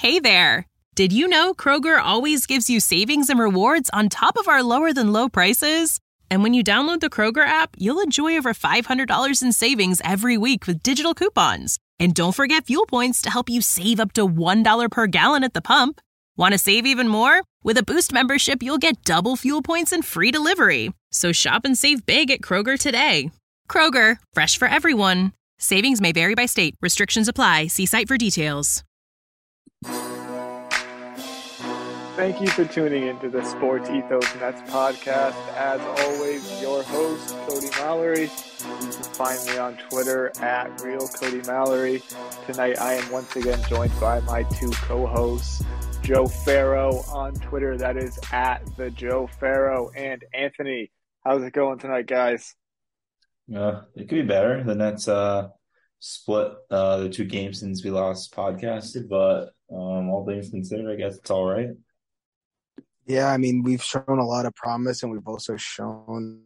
Hey there! Did you know Kroger always gives you savings and rewards on top of our lower-than-low prices? And when you download the Kroger app, you'll enjoy over $500 in savings every week with digital coupons. And don't forget fuel points to help you save up to $1 per gallon at the pump. Want to save even more? With a Boost membership, you'll get double fuel points and free delivery. So shop and save big at Kroger today. Kroger, fresh for everyone. Savings may vary by state. Restrictions apply. See site for details. Thank you for tuning into the Sports Ethos Nets podcast. As always, your host, Cody Mallory. You can find me on Twitter at RealCodyMallory. Tonight, I am once again joined by my two co-hosts, Joe Farrow on Twitter. That is at the Joe Farrow, and Anthony. How's it going tonight, guys? It could be better. The Nets split the two games since we last podcasted, but all things considered, I guess it's all right. Yeah, I mean, we've shown a lot of promise, and we've also shown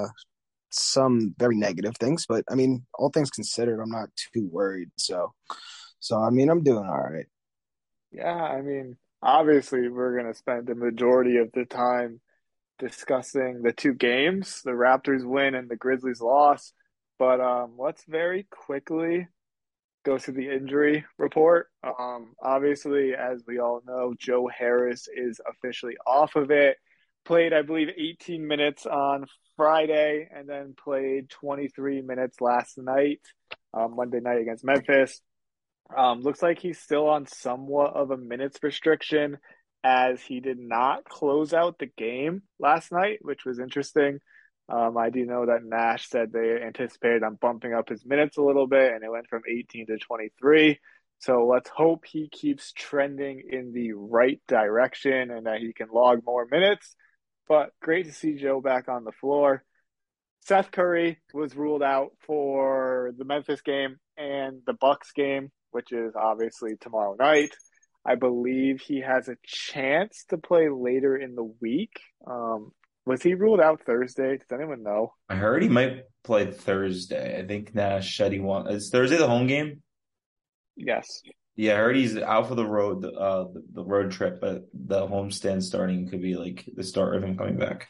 some very negative things. But, I mean, all things considered, I'm not too worried. So I mean, I'm doing all right. Yeah, I mean, obviously we're going to spend the majority of the time discussing the two games, the Raptors win and the Grizzlies loss. But let's very quickly go to the injury report. Obviously, as we all know, Joe Harris is officially off of it. Played, I believe, 18 minutes on Friday and then played 23 minutes last night, Monday night against Memphis. Looks like he's still on somewhat of a minutes restriction as he did not close out the game last night, which was interesting. I do know that Nash said they anticipated on bumping up his minutes a little bit, and it went from 18 to 23. So let's hope he keeps trending in the right direction and that he can log more minutes. But great to see Joe back on the floor. Seth Curry was ruled out for the Memphis game and the Bucks game, which is obviously tomorrow night. I believe he has a chance to play later in the week. Was he ruled out Thursday? Does anyone know? I heard he might play Thursday. I think Nash said he wants. Is Thursday the home game? Yes. Yeah, I heard he's out for the road, the road trip, but the homestand starting could be like the start of him coming back.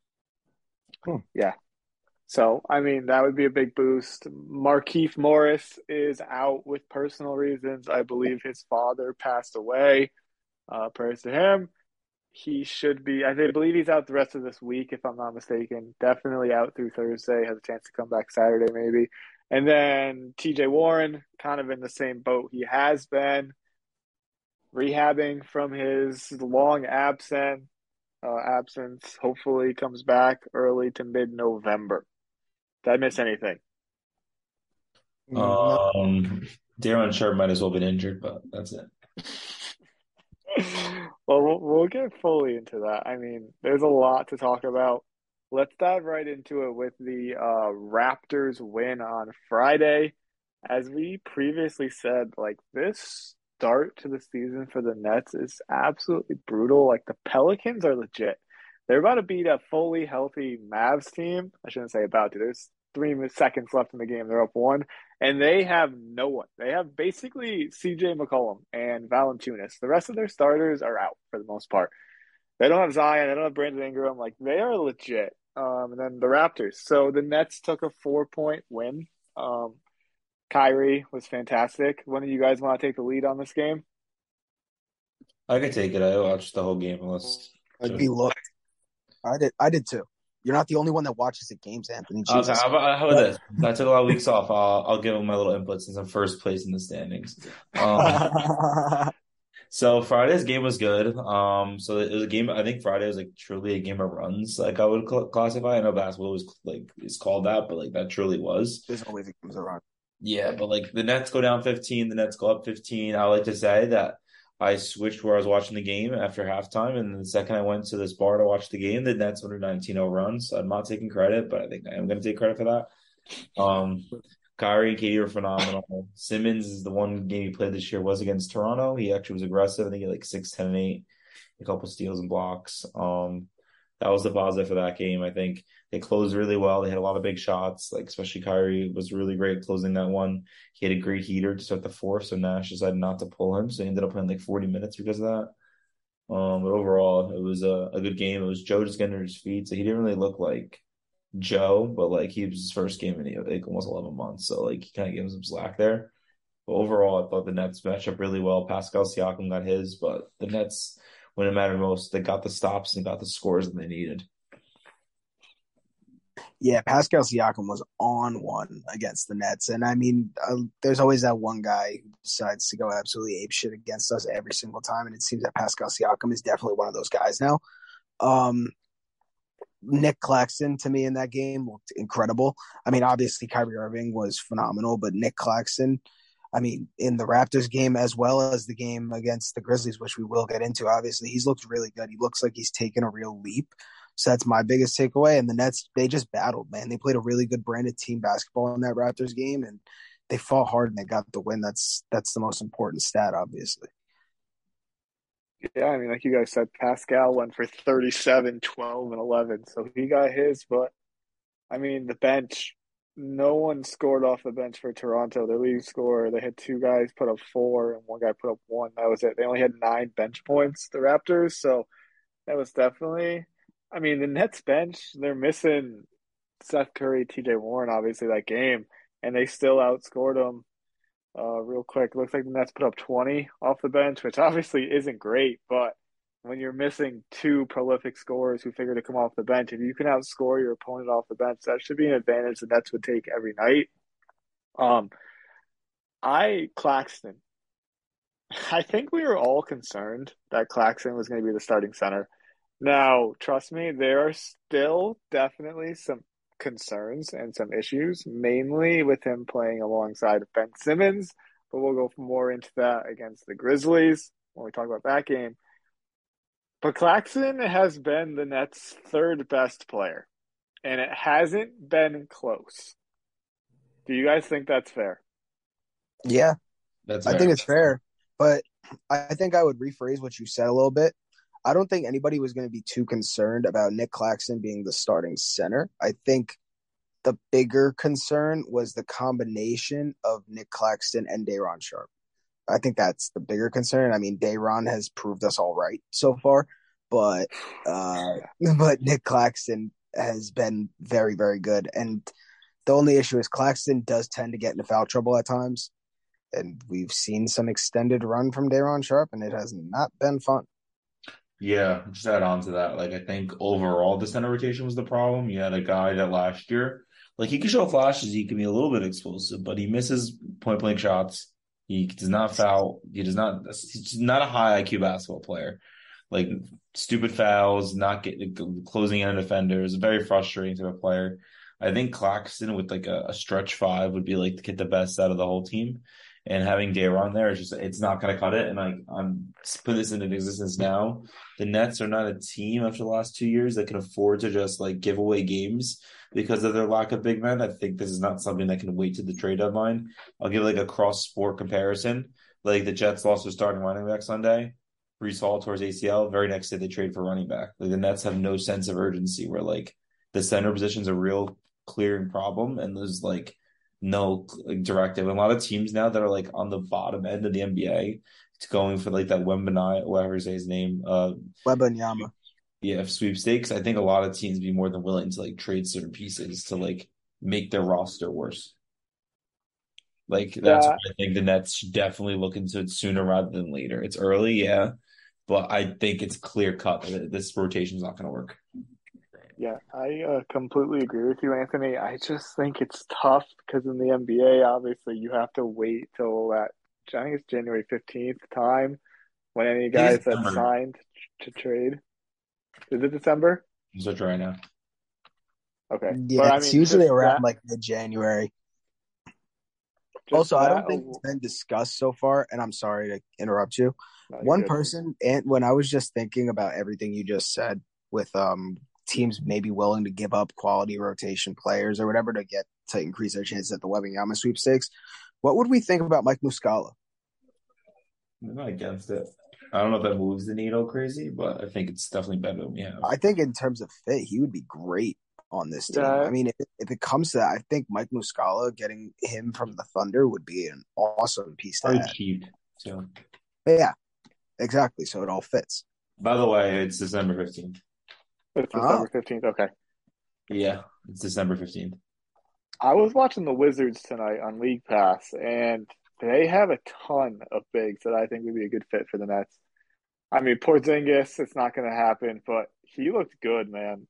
Yeah. So, I mean, that would be a big boost. Markieff Morris is out with personal reasons. I believe his father passed away. Prayers to him. He should be, I believe he's out the rest of this week, if I'm not mistaken. Definitely out through Thursday. Has a chance to come back Saturday, maybe. And then TJ Warren, kind of in the same boat. He has been rehabbing from his long absence. Hopefully comes back early to mid-November. Did I miss anything? Darren Sharp might as well have been injured, but that's it. Well, we'll get fully into that. I mean, there's a lot to talk about. Let's dive right into it with the Raptors win on Friday. As we previously said, like, this start to the season for the Nets is absolutely brutal. Like, the Pelicans are legit. They're about to beat a fully healthy Mavs team. I shouldn't say about to. There's 3 seconds left in the game. They're up 1. And they have no one. They have basically CJ McCollum and Valanciunas. The rest of their starters are out for the most part. They don't have Zion. They don't have Brandon Ingram. Like, they are legit. And then the Raptors. So the Nets took a 4-point win. Kyrie was fantastic. One of you guys want to take the lead on this game? I could take it. I watched the whole game unless. I did too. You're not the only one that watches the games, Anthony. Okay, how about this? I took a lot of weeks off. I'll give him my little input since I'm first place in the standings. So Friday's game was good. So it was a game. I think Friday was like truly a game of runs, like I would classify. I know basketball was like is called that, but like that truly was. There's always a game of run. Yeah, but like the Nets go down 15, the Nets go up 15. I like to say that I switched where I was watching the game after halftime, and the second I went to this bar to watch the game, the Nets went a 19-0 run. So I'm not taking credit, but I think I am going to take credit for that. Kyrie and KD were phenomenal. Simmons is the one game he played this year was against Toronto. He actually was aggressive. I think he had like 6, 10, and 8, a couple steals and blocks. that was the positive for that game. I think they closed really well. They had a lot of big shots, like especially Kyrie was really great closing that one. He had a great heater to start the fourth, so Nash decided not to pull him, so he ended up playing like 40 minutes because of that. But overall, it was a good game. It was Joe just getting to his feet, so he didn't really look like Joe, but like he was his first game in like almost 11 months, so like he kind of gave him some slack there. But overall, I thought the Nets matched up really well. Pascal Siakam got his, but the Nets, when it mattered most, they got the stops and got the scores that they needed. Yeah, Pascal Siakam was on one against the Nets. And I mean, there's always that one guy who decides to go absolutely apeshit against us every single time. And it seems that Pascal Siakam is definitely one of those guys now. Um, Nick Claxton, to me, in that game looked incredible. I mean, obviously, Kyrie Irving was phenomenal, but Nick Claxton, I mean, in the Raptors game as well as the game against the Grizzlies, which we will get into, obviously, he's looked really good. He looks like he's taken a real leap. So that's my biggest takeaway. And the Nets, they just battled, man. They played a really good brand of team basketball in that Raptors game, and they fought hard and they got the win. That's the most important stat, obviously. Yeah, I mean, like you guys said, Pascal went for 37, 12, and 11. So he got his, but I mean, the bench, no one scored off the bench for Toronto. Their leading scorer, they had two guys put up four and one guy put up one. That was it. They only had 9 bench points, the Raptors. So that was definitely, I mean, the Nets bench, they're missing Seth Curry, TJ Warren, obviously, that game, and they still outscored them. Real quick, looks like the Nets put up 20 off the bench, which obviously isn't great, but when you're missing two prolific scorers who figure to come off the bench, if you can outscore your opponent off the bench, that should be an advantage the Nets would take every night. Um, Claxton, I think we were all concerned that Claxton was going to be the starting center. Now, trust me, there are still definitely some concerns and some issues, mainly with him playing alongside Ben Simmons, but we'll go more into that against the Grizzlies when we talk about that game. But Claxton has been the Nets' third best player, and it hasn't been close. Do you guys think that's fair? Yeah, That's I think it's fair, but I think I would rephrase what you said a little bit. I don't think anybody was going to be too concerned about Nick Claxton being the starting center. I think the bigger concern was the combination of Nick Claxton and Day'Ron Sharpe. I think that's the bigger concern. I mean, Day'Ron has proved us all right so far, but but Nick Claxton has been very, very good. And the only issue is Claxton does tend to get into foul trouble at times, and we've seen some extended run from Day'Ron Sharpe, and it has not been fun. Yeah, just add on to that. Like, I think overall the center rotation was the problem. You had a guy that last year, like, he could show flashes, he can be a little bit explosive, but he misses point blank shots. He does not foul. He's not a high IQ basketball player. Like, stupid fouls, not getting closing in on defenders, very frustrating to a player. I think Claxton with like a stretch five would be like to get the best out of the whole team. And having Day'Ron there is just, it's not going to cut it. And I'm putting this into existence now. The Nets are not a team after the last 2 years that can afford to just like give away games because of their lack of big men. I think this is not something that can wait to the trade deadline. I'll give like a cross sport comparison. Like the Jets lost their starting running back Sunday. Breece Hall towards ACL. Very next day they trade for running back. Like the Nets have no sense of urgency where like the center position is a real clearing problem and there's like no like, directive. And a lot of teams now that are like on the bottom end of the NBA, it's going for like that Wembanaya, whatever say his name, Wembanyama. yeah, sweepstakes. I think a lot of teams be more than willing to like trade certain pieces to like make their roster worse. Like that's Yeah, why I think the Nets should definitely look into it sooner rather than later. It's early, yeah, but I think it's clear cut that this rotation is not going to work. yeah, I completely agree with you, Anthony. I just think it's tough because in the NBA, obviously, you have to wait till that, I think it's January 15th time when any I think guys it's that December. signed to trade. Is it December? I'm searching right now. Okay. But Yeah, I it's mean, usually around like mid-January. just Also, I don't that, think it's been discussed so far, and I'm sorry to interrupt you. no, you're One good. person, and when I was just thinking about everything you just said, with teams maybe willing to give up quality rotation players or whatever to increase their chances at the Wembanyama sweepstakes, what would we think about Mike Muscala? I'm not against it. I don't know if that moves the needle crazy, but I think it's definitely better than we have. I think in terms of fit, he would be great on this team. Yeah, I mean, if it comes to that, I think Mike Muscala getting him from the Thunder would be an awesome piece to Very add. cheap. So, But yeah, exactly. So it all fits. by the way, it's December 15th. it's Oh, December 15th. Okay. Yeah, it's December 15th. I was watching the Wizards tonight on League Pass, and they have a ton of bigs that I think would be a good fit for the Nets. I mean, Porzingis, it's not going to happen, but he looked good, man.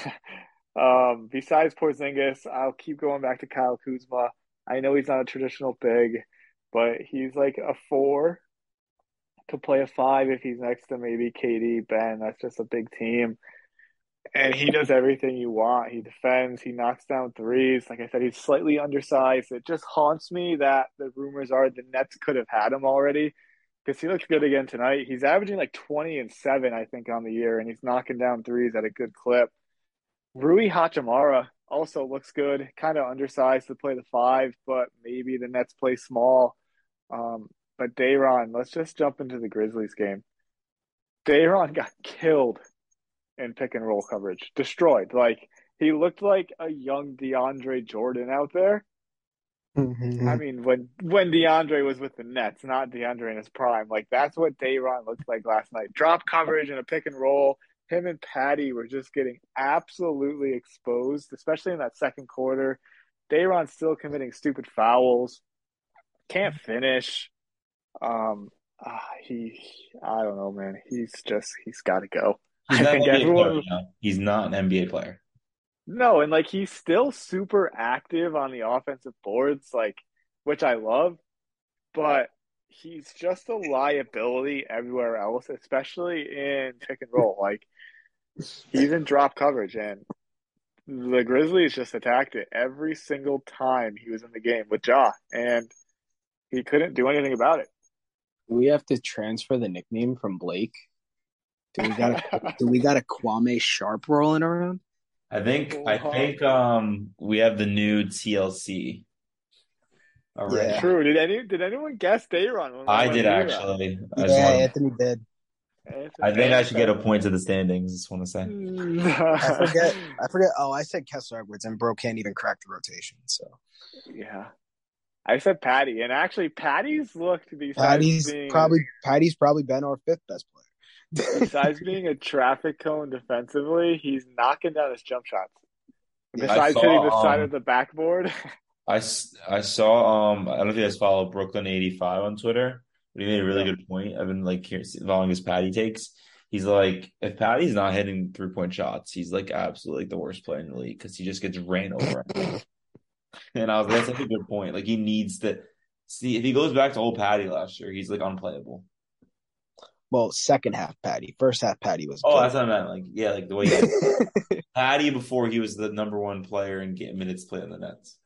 Besides Porzingis, I'll keep going back to Kyle Kuzma. I know he's not a traditional big, but he's like a four, could play a five if he's next to maybe KD, Ben. That's just a big team. And he does everything you want. He defends, he knocks down threes. Like I said, he's slightly undersized. It just haunts me that the rumors are the Nets could have had him already because he looks good again tonight. He's averaging like 20 and 7, I think, on the year, and he's knocking down threes at a good clip. Rui Hachimura also looks good, kind of undersized to play the five, but maybe the Nets play small. But Day'Ron, let's just jump into the Grizzlies game. Day'Ron got killed in pick and roll coverage, destroyed. Like he looked like a young DeAndre Jordan out there. I mean, when DeAndre was with the Nets, not DeAndre in his prime, like that's what Day'Ron looked like last night. Drop coverage and a pick and roll. Him and Patty were just getting absolutely exposed, especially in that second quarter. Day'Ron's still committing stupid fouls, can't finish. Um, he, I don't know, man. He's got to go. He's I not an think NBA player, everyone, He's not an NBA player. no, and like he's still super active on the offensive boards, like which I love, but he's just a liability everywhere else, especially in pick and roll. Like he's in drop coverage, and the Grizzlies just attacked it every single time he was in the game with Ja, and he couldn't do anything about it. Do we have to transfer the nickname from Blake? Do we got a Kwame Sharp rolling around? I think we have the new TLC already. Yeah. True. Did anyone guess Day'Ron when I we did knew actually. Yeah, Anthony did. that? I think I should get a point to the standings, just want to say. I forget. Oh, I said Kessler Edwards, and Bro can't even crack the rotation. So Yeah. I said Patty, and actually Patty's looked Patty's probably been our fifth best player. besides being a traffic cone defensively, he's knocking down his jump shots. Yeah. Besides hitting the side of the backboard. I saw I don't know if you guys follow Brooklyn 85 on Twitter, but he made a really Yeah. good point. I've been like following his Patty takes. He's like, if Patty's not hitting 3-point shots, he's like absolutely like the worst player in the league because he just gets ran over. And I was like, that's such a good point. Like he needs to see if he goes back to old Patty last year, he's like unplayable. Well, second half Patty. First half Patty was. Oh, that's what I meant. Like, yeah, like the way he Patty before he was the number one player in minutes played on the Nets.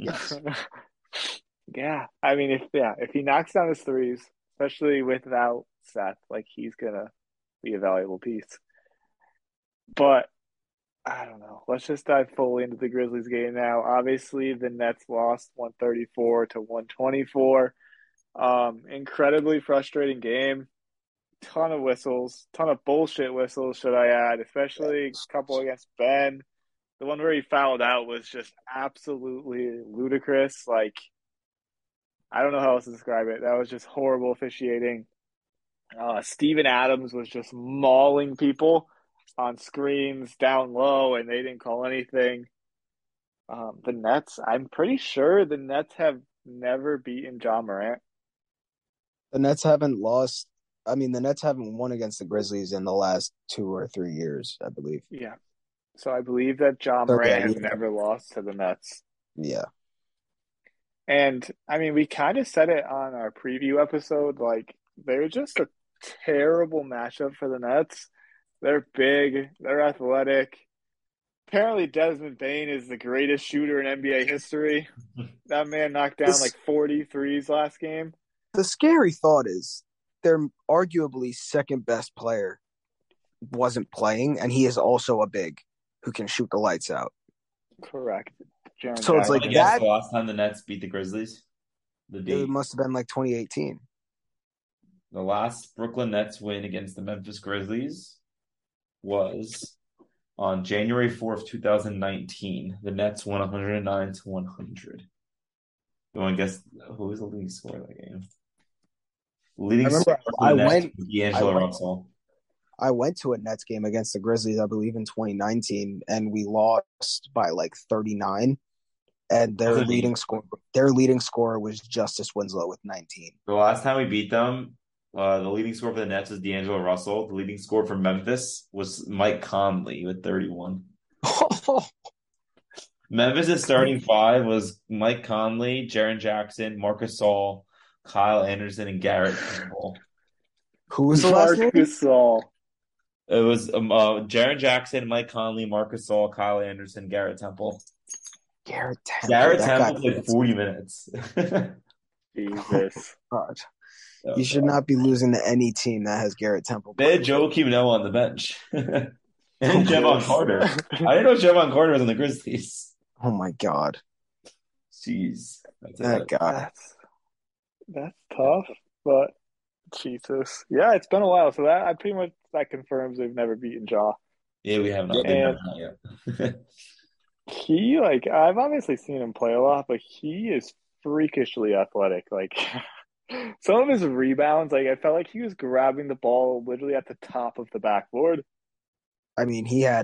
Yeah. I mean if he knocks down his threes, especially without Seth, like he's gonna be a valuable piece. But I don't know. Let's just dive fully into the Grizzlies game now. Obviously, the Nets lost 134 to 124. Incredibly frustrating game. Ton of whistles, ton of bullshit whistles, should I add, especially a couple against Ben. The one where he fouled out was just absolutely ludicrous. Like, I don't know how else to describe it. That was just horrible officiating. Steven Adams was just mauling people on screens down low, and they didn't call anything. The Nets, I'm pretty sure the Nets have never beaten Ja Morant. The Nets haven't lost. I mean, the Nets haven't won against the Grizzlies in the last 2 or 3 years, I believe. Yeah. So I believe that Ja Morant has never lost to the Nets. Yeah. And, I mean, we kind of said it on our preview episode. Like, they're just a terrible matchup for the Nets. They're big. They're athletic. Apparently, Desmond Bane is the greatest shooter in NBA history. That man knocked down like 40 threes last game. The scary thought is their arguably second best player wasn't playing, and he is also a big who can shoot the lights out. Correct. Jaren So it's Jackson. like that. The last time the Nets beat the Grizzlies, the date. It must have been like 2018. The last Brooklyn Nets win against the Memphis Grizzlies was on January 4th, 2019. The Nets won 109-100. You want to guess who was the leading scorer of that game? I Leading remember scorer for the Nets was D'Angelo Russell. I went to a Nets game against the Grizzlies, I believe, in 2019, and we lost by like 39. And their leading scorer was Justice Winslow with 19. The last time we beat them, the leading scorer for the Nets was D'Angelo Russell. The leading scorer for Memphis was Mike Conley with 31. Memphis' starting five was Mike Conley, Jaren Jackson, Marcus Gasol, Kyle Anderson, and Garrett Temple. Who was the last name? Marcus Gasol. It was Jaren Jackson, Mike Conley, Marcus Gasol, Kyle Anderson, Garrett Temple. Garrett Temple played 40 minutes. Jesus. God. You should not be losing to any team that has Garrett Temple. They had Joakim Noah on the bench. And Jevon Carter. I didn't know Jevon Carter was on the Grizzlies. Oh, my God. Jeez. That guy. That's tough, but Jesus. Yeah, it's been a while. So that confirms they've never beaten Ja. Yeah, we have not. And yet. I've obviously seen him play a lot, but he is freakishly athletic. Like, some of his rebounds, I felt like he was grabbing the ball literally at the top of the backboard. I mean, he had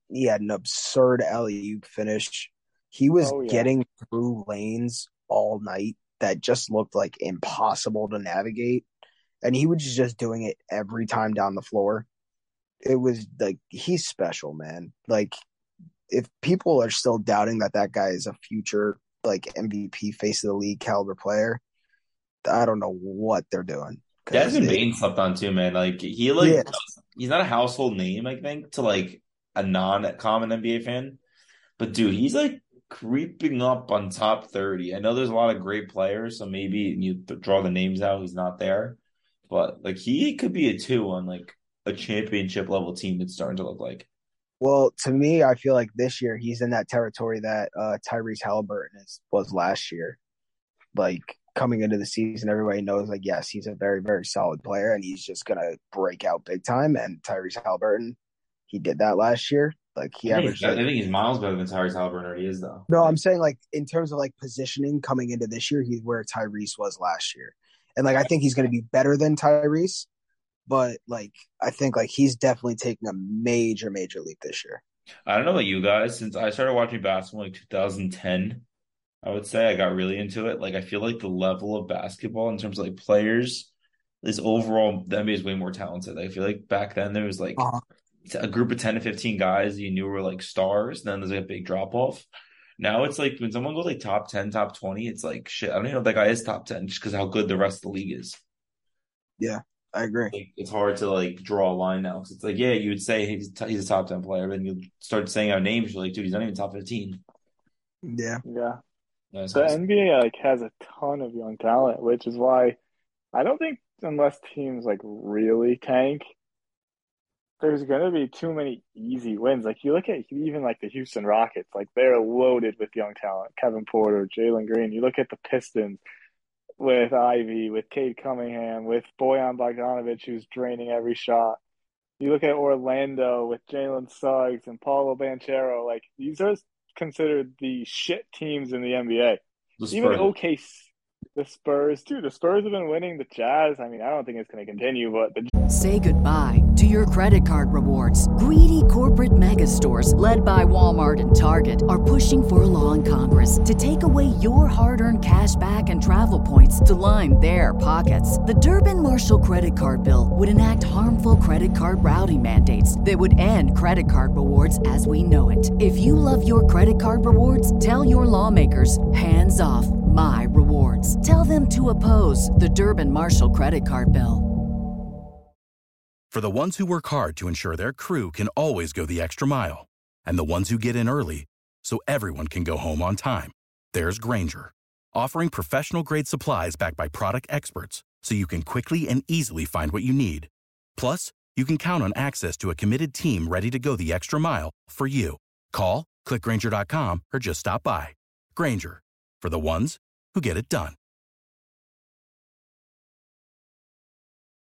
an absurd alley-oop finish. He was getting through lanes all night that just looked like impossible to navigate, and he was just doing it every time down the floor. It was like, he's special, man. Like, if people are still doubting that guy is a future like MVP face of the league caliber player, I don't know what they're doing. Desmond Bane slept on too, man. Like he's not a household name, I think, to like a non-common NBA fan. But dude, he's like creeping up on top 30. I know there's a lot of great players, so maybe you draw the names out, he's not there. But like he could be a 2 on like a championship level team that's starting to look like. Well, to me, I feel like this year he's in that territory that Tyrese Halliburton was last year. Like, coming into the season, everybody knows, like, yes, he's a very, very solid player, and he's just going to break out big time. And Tyrese Halliburton, he did that last year. Like, I think he's miles better than Tyrese Halliburton already is, though. No, I'm saying, like, in terms of, like, positioning coming into this year, he's where Tyrese was last year. And, like, I think he's going to be better than Tyrese. But, like, I think, like, he's definitely taking a major, major leap this year. I don't know about you guys. Since I started watching basketball in like 2010, I would say I got really into it. Like, I feel like the level of basketball in terms of, like, players is overall, the NBA is way more talented. I feel like back then there was, like, a group of 10 to 15 guys you knew were, like, stars. Then there's, like, a big drop-off. Now it's, like, when someone goes, like, top 10, top 20, it's, like, shit, I don't even know if that guy is top 10 just because how good the rest of the league is. Yeah. I agree. Like, it's hard to like draw a line now because it's like, yeah, you would say he's a top 10 player, but then you start saying our names, you're like, dude, he's not even top 15. Yeah. The NBA like has a ton of young talent, which is why I don't think unless teams like really tank, there's gonna be too many easy wins. Like you look at even like the Houston Rockets, like they're loaded with young talent. Kevin Porter, Jalen Green. You look at the Pistons with Ivy, with Cade Cunningham, with Bojan Bogdanovic, who's draining every shot. You look at Orlando with Jalen Suggs and Paulo Banchero. Like, these are considered the shit teams in the NBA. Even OKC, the Spurs, too. The Spurs have been winning. The Jazz, I mean, I don't think it's going to continue, but Say goodbye to your credit card rewards. Greedy corporate mega stores, led by Walmart and Target, are pushing for a law in Congress to take away your hard-earned cash back and travel points to line their pockets. The Durbin-Marshall credit card bill would enact harmful credit card routing mandates that would end credit card rewards as we know it. If you love your credit card rewards, tell your lawmakers, hands off my rewards. Tell them to oppose the Durbin-Marshall credit card bill. For the ones who work hard to ensure their crew can always go the extra mile, and the ones who get in early so everyone can go home on time, there's Grainger, offering professional-grade supplies backed by product experts so you can quickly and easily find what you need. Plus, you can count on access to a committed team ready to go the extra mile for you. Call, click Grainger.com, or just stop by. Grainger, for the ones who get it done.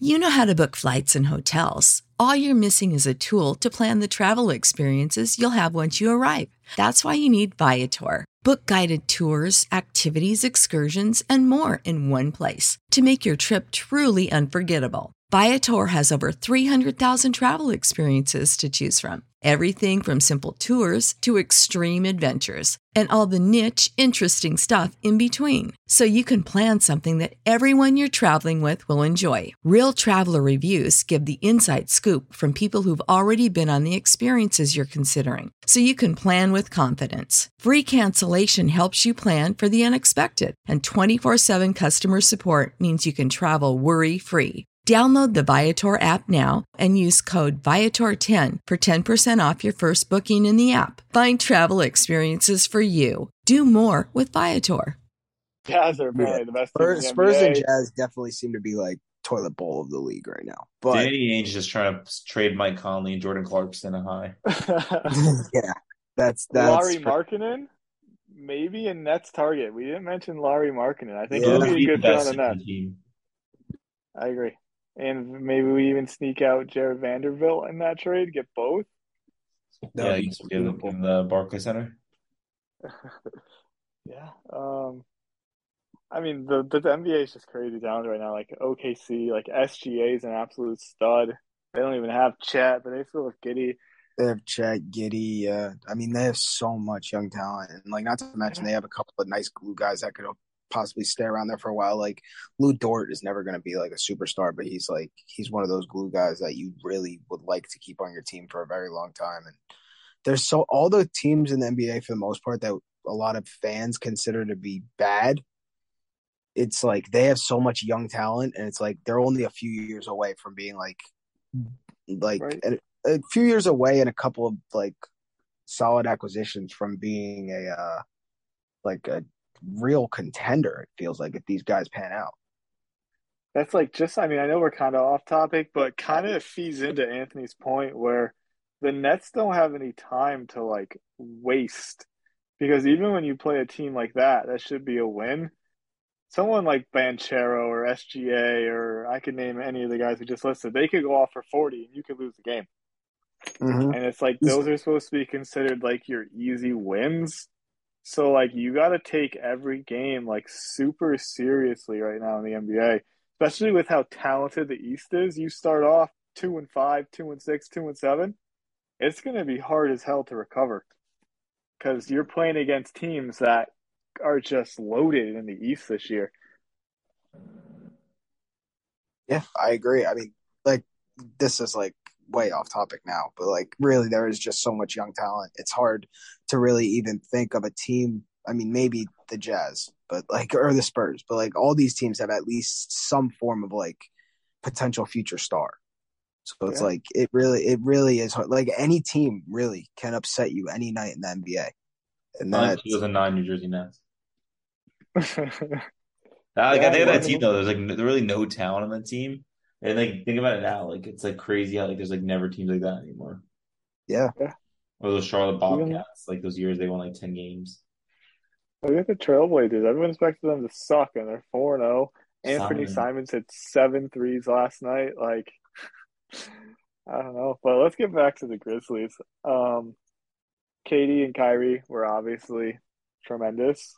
You know how to book flights and hotels. All you're missing is a tool to plan the travel experiences you'll have once you arrive. That's why you need Viator. Book guided tours, activities, excursions, and more in one place to make your trip truly unforgettable. Viator has over 300,000 travel experiences to choose from. Everything from simple tours to extreme adventures and all the niche, interesting stuff in between. So you can plan something that everyone you're traveling with will enjoy. Real traveler reviews give the inside scoop from people who've already been on the experiences you're considering. So you can plan with confidence. Free cancellation helps you plan for the unexpected. And 24/7 customer support means you can travel worry-free. Download the Viator app now and use code Viator10 for 10% off your first booking in the app. Find travel experiences for you. Do more with Viator. Jazz are apparently Yeah. the best team in the Spurs and NBA. Jazz definitely seem to be like toilet bowl of the league right now. But Danny Ainge just trying to trade Mike Conley and Jordan Clarkson a high. yeah, that's Lauri Markkanen, maybe a Nets target. We didn't mention Lauri Markkanen. I think Yeah. he'll He'll be be a the good fit on best the in the Nets. team. I agree. And maybe we even sneak out Jared Vanderbilt in that trade, get both. That Yeah, would I be guess beautiful. in the Barclays Center. Yeah. I mean, the NBA is just crazy down right now. Like OKC, like SGA is an absolute stud. They don't even have Chet, but they still have Giddy. They have Chet, Giddy. I mean, they have so much young talent, and like not to mention they have a couple of nice glue guys that could possibly stay around there for a while. Like Lou Dort is never going to be like a superstar, but he's one of those glue guys that you really would like to keep on your team for a very long time. And there's all the teams in the NBA for the most part that a lot of fans consider to be bad. It's like they have so much young talent, and it's like they're only a few years away from being like Right. a few years away and a couple of like solid acquisitions from being a real contender. It feels like if these guys pan out. That's like just, I mean, I know we're kind of off topic, but kind of feeds into Anthony's point where the Nets don't have any time to like waste. Because even when you play a team like that, that should be a win. Someone like Banchero or SGA, or I could name any of the guys we just listed, they could go off for 40 and you could lose the game. Mm-hmm. And it's like those are supposed to be considered like your easy wins. So like you got to take every game like super seriously right now in the NBA, especially with how talented the East is. You start off 2-5, 2-6, 2-7. It's going to be hard as hell to recover because you're playing against teams that are just loaded in the East this year. Yeah, I agree. I mean, like this is like way off topic now, but like really there is just so much young talent. It's hard to really even think of a team. I mean, maybe the Jazz, but like or the Spurs, but like all these teams have at least some form of like potential future star. So it's Yeah. like it really is hard. Like any team really can upset you any night in the NBA. And Like that's 2009 New Jersey Nets. I Yeah, think of that well, team though. There's like really no talent on that team, and like think about it now. Like it's like crazy how like there's like never teams like that anymore. yeah. Or those Charlotte even Bobcats, like those years they won like 10 games. look at the Trailblazers. Everyone expected them to suck, and they're 4-0. Anthony Simon. Simons hit 7 threes last night. Like, I don't know. But let's get back to the Grizzlies. Katie and Kyrie were obviously tremendous.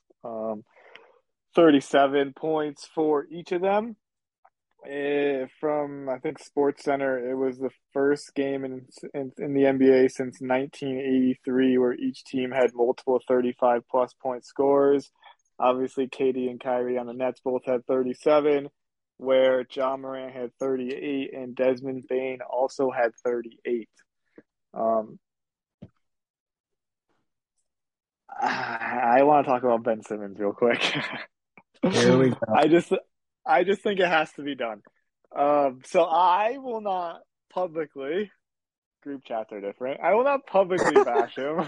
37 points for each of them. From I think Sports Center, it was the first game in the NBA since 1983 where each team had multiple 35 plus point scores. Obviously, Katie and Kyrie on the Nets both had 37, where John Morant had 38 and Desmond Bane also had 38. I want to talk about Ben Simmons real quick. Here we go. I just think it has to be done. So I will not publicly, group chats are different. I will not publicly bash him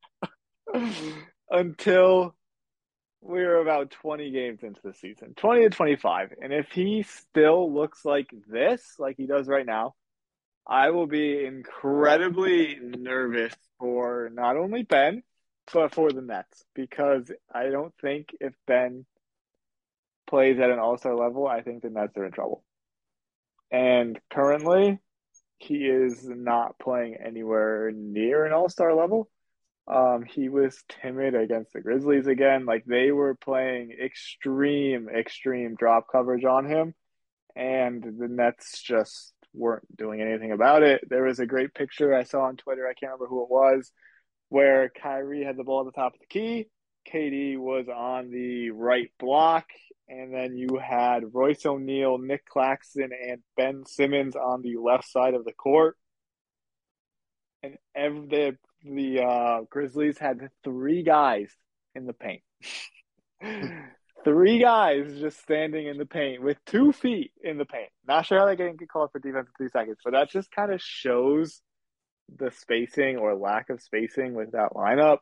until we're about 20 games into the season, 20 to 25. And if he still looks like this, like he does right now, I will be incredibly nervous for not only Ben, but for the Nets, because I don't think if Ben plays at an all-star level, I think the Nets are in trouble. And currently, he is not playing anywhere near an all-star level. He was timid against the Grizzlies again. Like they were playing extreme drop coverage on him, and the Nets just weren't doing anything about it. There was a great picture I saw on Twitter. I can't remember who it was, where Kyrie had the ball at the top of the key. KD was on the right block, and then you had Royce O'Neal, Nick Claxton, and Ben Simmons on the left side of the court. And the Grizzlies had three guys in the paint. Three guys just standing in the paint with 2 feet in the paint. Not sure how they get called for defense in 3 seconds, but that just kind of shows the spacing or lack of spacing with that lineup.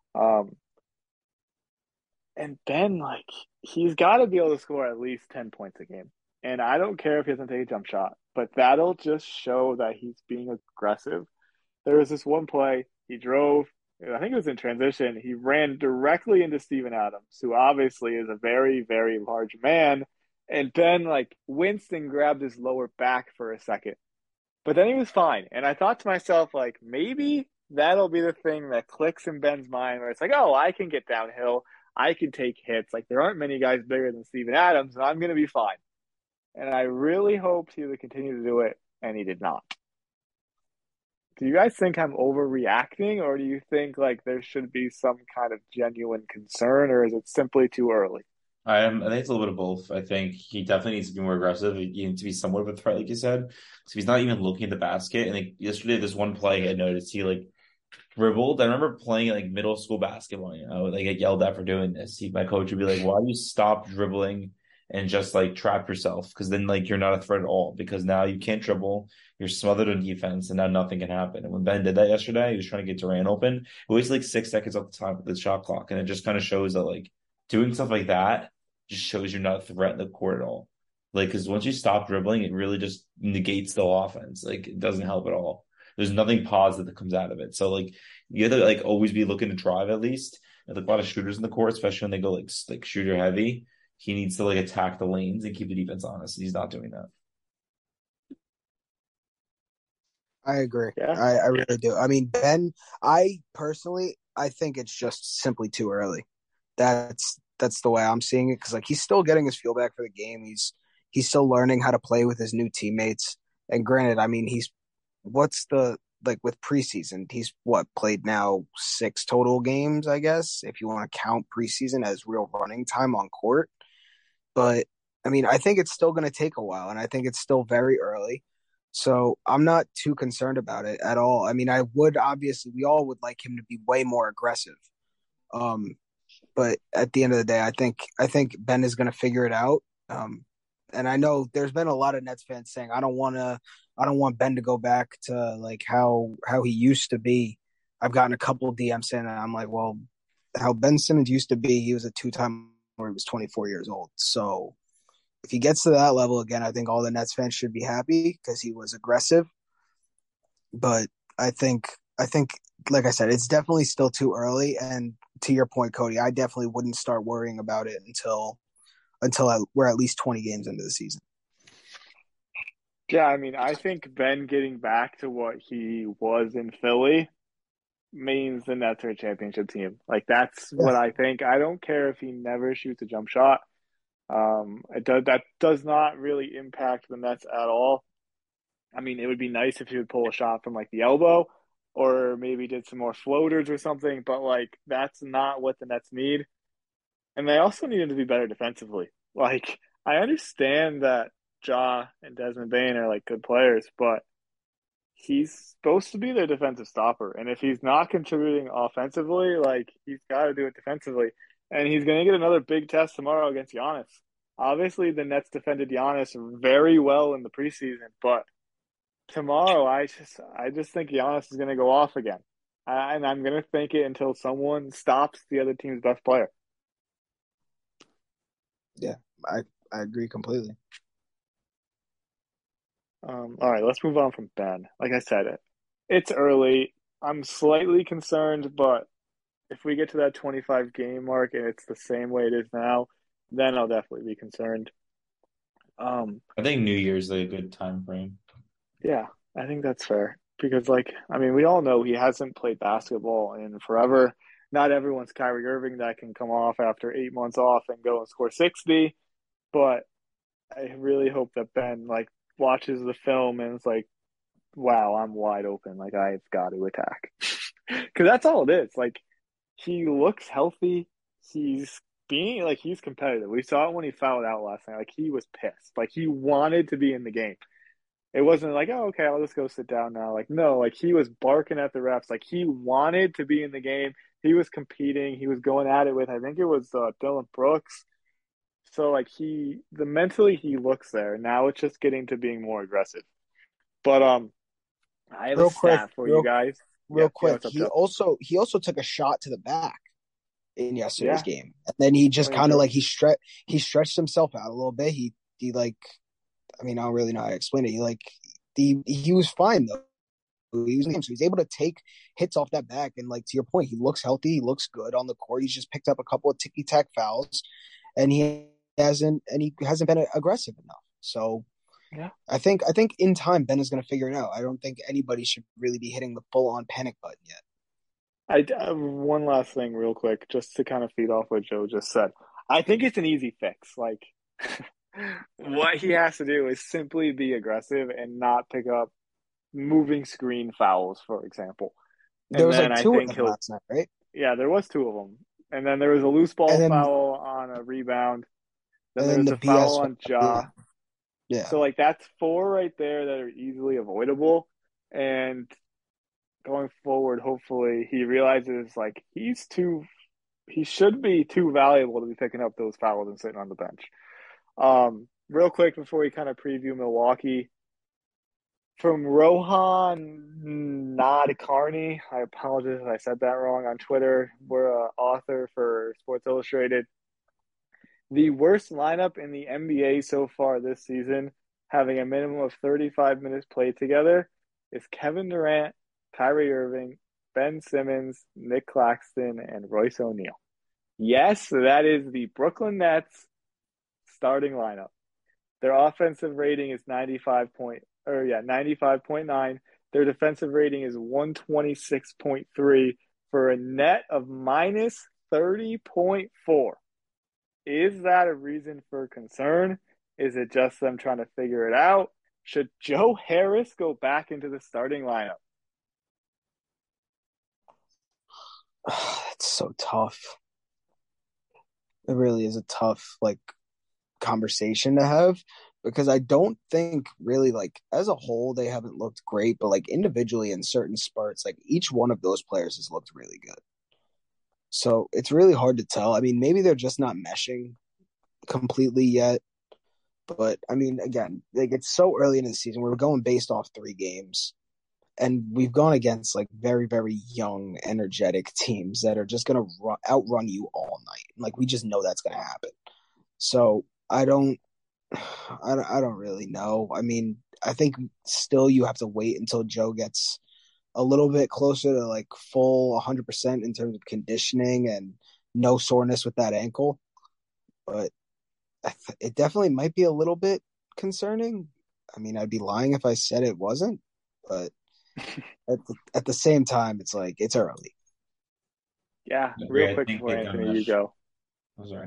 And Ben, like, he's got to be able to score at least 10 points a game. And I don't care if he doesn't take a jump shot, but that'll just show that he's being aggressive. There was this one play, he drove, I think it was in transition. He ran directly into Steven Adams, who obviously is a very, very large man. And Ben, like, winced and grabbed his lower back for a second. But then he was fine. And I thought to myself, like, maybe that'll be the thing that clicks in Ben's mind where it's like, oh, I can get downhill. I can take hits. Like, there aren't many guys bigger than Steven Adams, and I'm going to be fine. And I really hoped he would continue to do it, and he did not. Do you guys think I'm overreacting, or do you think, like, there should be some kind of genuine concern, or is it simply too early? I think it's a little bit of both. I think he definitely needs to be more aggressive. He needs to be somewhat of a threat, like you said. So he's not even looking at the basket. And like yesterday, this one play I noticed he like dribbled. I remember playing like middle school basketball. I would like get yelled at for doing this. My coach would be like, "Why do you stop dribbling and just like trap yourself? Because then like you're not a threat at all. Because now you can't dribble. You're smothered on defense, and now nothing can happen." And when Ben did that yesterday, he was trying to get Durant open. It wasted like 6 seconds off the time of the shot clock, and it just kind of shows that like doing stuff like that just shows you're not a threat in the court at all. Like, because once you stop dribbling, it really just negates the offense. Like, it doesn't help at all. There's nothing positive that comes out of it. So, like, you have to like always be looking to drive at least. And, like, a lot of shooters in the court, especially when they go like shooter heavy. He needs to like attack the lanes and keep the defense honest. He's not doing that. I agree. Yeah. I really do. I mean, Ben, I personally, I think it's just simply too early. That's the way I'm seeing it because like he's still getting his feel back for the game. He's still learning how to play with his new teammates. And granted, I mean, he's what's the like with preseason? He's what played now 6 total games, I guess, if you want to count preseason as real running time on court. But I mean, I think it's still going to take a while, and I think it's still very early. So I'm not too concerned about it at all. I mean, I would obviously, we all would like him to be way more aggressive. Um, but at the end of the day, I think Ben is going to figure it out. And I know there's been a lot of Nets fans saying I don't want Ben to go back to like how he used to be. I've gotten a couple of DMs saying that. I'm like, well, how Ben Simmons used to be, he was a 2-time where he was 24 years old. So if he gets to that level again, I think all the Nets fans should be happy because he was aggressive. But I think, like I said, it's definitely still too early. And to your point, Cody, I definitely wouldn't start worrying about it until we're at least 20 games into the season. Yeah, I mean, I think Ben getting back to what he was in Philly means the Nets are a championship team. Like that's Yeah. what I think. I don't care if he never shoots a jump shot. That does not really impact the Nets at all. I mean, it would be nice if he would pull a shot from like the elbow or maybe did some more floaters or something, but like that's not what the Nets need. And they also need him to be better defensively. Like I understand that Ja and Desmond Bain are like good players, but he's supposed to be their defensive stopper. And if he's not contributing offensively, like he's got to do it defensively. And he's going to get another big test tomorrow against Giannis. Obviously, the Nets defended Giannis very well in the preseason, but tomorrow I just think Giannis is going to go off again. And I'm going to think it until someone stops the other team's best player. Yeah, I agree completely. All right, let's move on from Ben. Like I said, it's early. I'm slightly concerned, but if we get to that 25 game mark and it's the same way it is now, then I'll definitely be concerned. I think New Year's a good time frame. Yeah, I think that's fair because, like, I mean, we all know he hasn't played basketball in forever. Not everyone's Kyrie Irving that can come off after 8 months off and go and score 60, but I really hope that Ben like watches the film and it's like, wow, I'm wide open. Like I've got to attack because that's all it is. Like he looks healthy. He's being like he's competitive. We saw it when he fouled out last night. Like he was pissed. Like he wanted to be in the game. It wasn't like, oh, okay, I'll just go sit down now. Like, no, like he was barking at the refs. Like he wanted to be in the game. He was competing. He was going at it with, I think it was Dylan Brooks. So like the mentally he looks there. Now it's just getting to being more aggressive. But I have a Real quick, stat for you guys. real Yeah, quick. what's up, He Joe? also took a shot to the back in yesterday's Yeah, game, and then he just I mean, kind of like he stretched himself out a little bit. He like, I mean, I don't really know how to explain it. He was fine though. He was in the game, so he's able to take hits off that back, and like to your point, he looks healthy. He looks good on the court. He's just picked up a couple of ticky tack fouls, and he hasn't been aggressive enough. So yeah. I think in time Ben is going to figure it out. I don't think anybody should really be hitting the full on panic button yet. One last thing, real quick, just to kind of feed off what Joe just said. I think it's an easy fix. Like, what he has to do is simply be aggressive and not pick up moving screen fouls, for example. There And was then like I two of think them he'll, last night, right? yeah, there was two of them. And then there was a loose And ball then foul on a rebound. Then and there then was the a foul BS. on Ja. Yeah. So, like, that's four right there that are easily avoidable. And going forward, hopefully, he realizes, like, he should be too valuable to be picking up those fouls and sitting on the bench. Real quick before we kind of preview Milwaukee, from Rohan Nadkarni, I apologize if I said that wrong on Twitter. We're an author for Sports Illustrated. The worst lineup in the NBA so far this season, having a minimum of 35 minutes played together, is Kevin Durant, Kyrie Irving, Ben Simmons, Nick Claxton, and Royce O'Neal. Yes, that is the Brooklyn Nets starting lineup. Their offensive rating is 95.9. Their defensive rating is 126.3 for a net of minus 30.4. Is that a reason for concern? Is it just them trying to figure it out? Should Joe Harris go back into the starting lineup? It's so tough. It really is a tough like conversation to have because I don't think really like as a whole they haven't looked great, but like individually in certain spurts, like each one of those players has looked really good. So it's really hard to tell. I mean, maybe they're just not meshing completely yet. But I mean, again, like it's so early in the season. We're going based off 3 games, and we've gone against like very, very young, energetic teams that are just going to outrun you all night. Like we just know that's going to happen. So I don't really know. I mean, I think still you have to wait until Joe gets a little bit closer to like full 100% in terms of conditioning and no soreness with that ankle. But it definitely might be a little bit concerning. I mean, I'd be lying if I said it wasn't, but at the same time, it's like it's early. Yeah, real Yeah, I quick think before they got Anthony, you mesh. go. I'm sorry.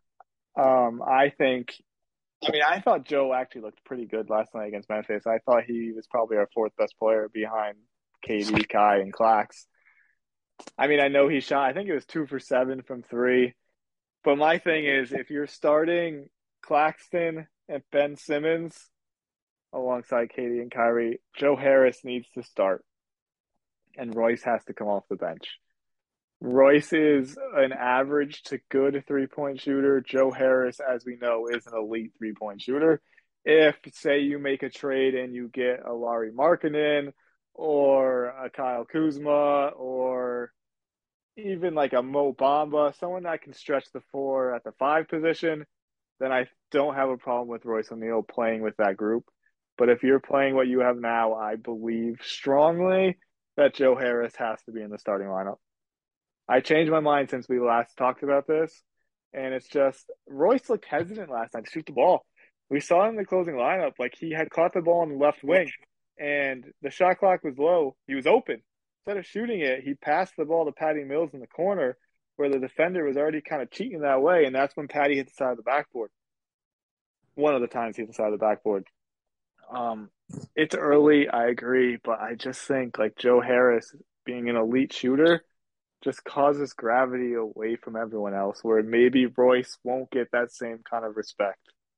I thought Joe actually looked pretty good last night against Memphis. I thought he was probably our fourth best player behind KD, Kai, and Clax. I mean, I know he shot, I think it was 2 for 7 from three. But my thing is, if you're starting Claxton and Ben Simmons alongside Katie and Kyrie, Joe Harris needs to start, and Royce has to come off the bench. Royce is an average to good 3-point shooter. Joe Harris, as we know, is an elite 3-point shooter. If, say, you make a trade and you get a Lauri Markkanen or a Kyle Kuzma or even like a Mo Bamba, someone that can stretch the four at the 5 position, then I don't have a problem with Royce O'Neal playing with that group. But if you're playing what you have now, I believe strongly that Joe Harris has to be in the starting lineup. I changed my mind since we last talked about this, and it's just Royce looked hesitant last night to shoot the ball. We saw in the closing lineup, like he had caught the ball on the left wing and the shot clock was low. He was open. Instead of shooting it, he passed the ball to Patty Mills in the corner where the defender was already kind of cheating that way. And that's when Patty hit the side of the backboard. One of the times he hit the side of the backboard. It's early, I agree, but I just think like Joe Harris being an elite shooter just causes gravity away from everyone else, where maybe Royce won't get that same kind of respect.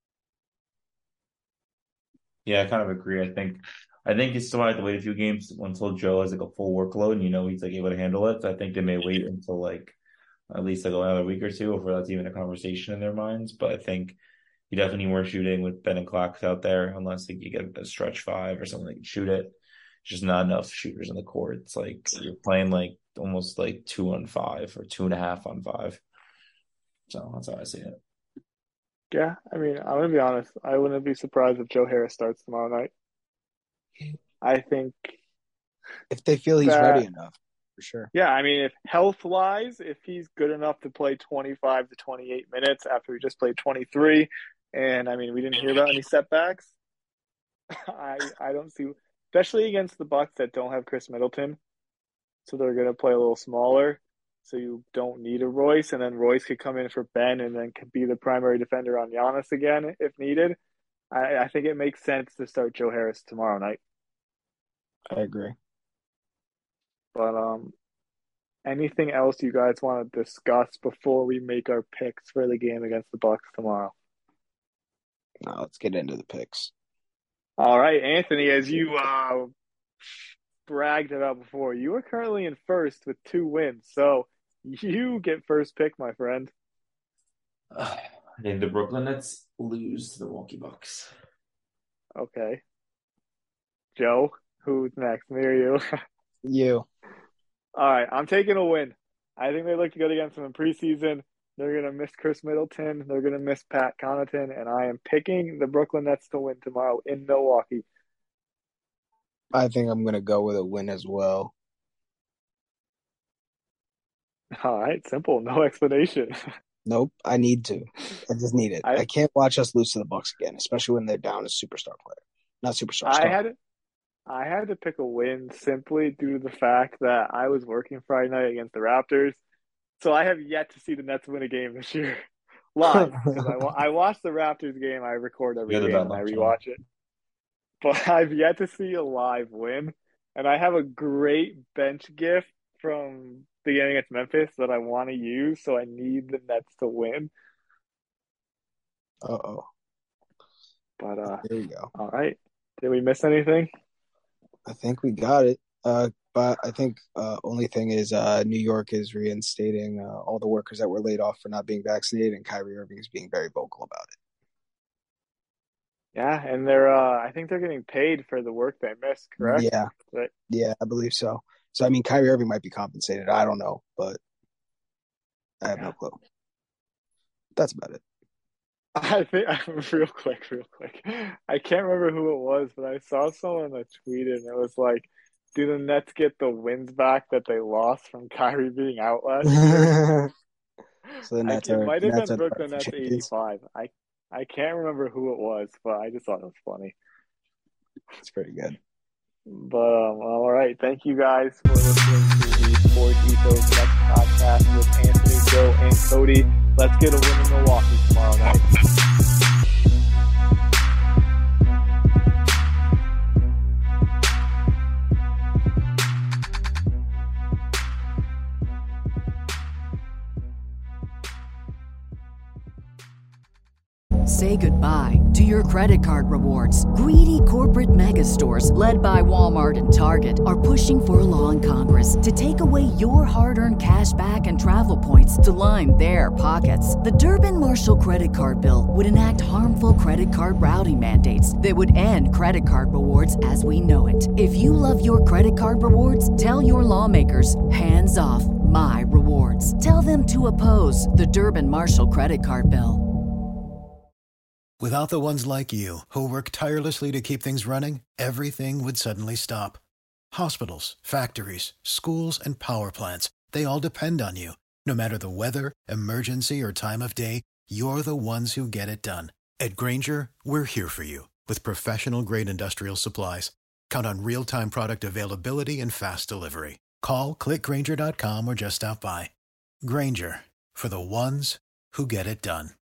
Yeah, I kind of agree. I think he's still might have to wait a few games until Joe has like a full workload and he's like able to handle it. So I think they may wait until like at least like another week or two before that's even a conversation in their minds. But I think you definitely need more shooting with Ben and Clax out there, unless like you get a stretch five or something that can shoot it. Just not enough shooters on the court. It's like you're playing like almost like 2-on-5 or 2.5-on-5. So that's how I see it. Yeah, I mean, I'm gonna be honest. I wouldn't be surprised if Joe Harris starts tomorrow night. I think if they feel he's ready enough, for sure. Yeah, I mean, if health-wise, if he's good enough to play 25 to 28 minutes after he just played 23, and I mean, we didn't hear about any setbacks. I don't see, especially against the Bucks that don't have Chris Middleton, so they're gonna play a little smaller. So you don't need a Royce, and then Royce could come in for Ben and then could be the primary defender on Giannis again if needed. I think it makes sense to start Joe Harris tomorrow night. I agree. But anything else you guys want to discuss before we make our picks for the game against the Bucks tomorrow? No, let's get into the picks. All right, Anthony, as you bragged about before, you are currently in first with 2 wins. So you get first pick, my friend. I think the Brooklyn Nets lose to the Milwaukee Bucks. Okay. Joe, who's next? Me or you? You. All right, I'm taking a win. I think they look good against them in preseason. They're going to miss Chris Middleton. They're going to miss Pat Connaughton. And I am picking the Brooklyn Nets to win tomorrow in Milwaukee. I think I'm going to go with a win as well. All right, simple. No explanation. Nope, I need to. I just need it. I can't watch us lose to the Bucks again, especially when they're down a superstar player. Not superstar. I had to pick a win simply due to the fact that I was working Friday night against the Raptors. So I have yet to see the Nets win a game this year live. I watch the Raptors game. I record every game and I rewatch it. But I've yet to see a live win. And I have a great bench gift from the game against Memphis that I want to use. So I need the Nets to win. Uh-oh. But there you go. All right. Did we miss anything? I think we got it. But I think only thing is New York is reinstating all the workers that were laid off for not being vaccinated, and Kyrie Irving is being very vocal about it. Yeah, and they're I think they're getting paid for the work they missed, correct? Yeah. Right. Yeah, I believe so. So I mean, Kyrie Irving might be compensated. I don't know, but I have no clue. That's about it. I think real quick. I can't remember who it was, but I saw someone that tweeted and it was like, do the Nets get the wins back that they lost from Kyrie being out last year? So the Nets it might have been Brooklyn Nets 85. I can't remember who it was, but I just thought it was funny. It's pretty good. But all right, thank you guys for listening to the Sports Ethos Next podcast with Anthony, Joe, and Cody. Let's get a win in Milwaukee tomorrow night. Say goodbye to your credit card rewards. Greedy corporate mega stores, led by Walmart and Target, are pushing for a law in Congress to take away your hard-earned cash back and travel points to line their pockets. The Durbin-Marshall credit card bill would enact harmful credit card routing mandates that would end credit card rewards as we know it. If you love your credit card rewards, tell your lawmakers, hands off my rewards. Tell them to oppose the Durbin-Marshall credit card bill. Without the ones like you, who work tirelessly to keep things running, everything would suddenly stop. Hospitals, factories, schools, and power plants, they all depend on you. No matter the weather, emergency, or time of day, you're the ones who get it done. At Grainger, we're here for you with professional-grade industrial supplies. Count on real-time product availability and fast delivery. Call, click Grainger.com, or just stop by. Grainger, for the ones who get it done.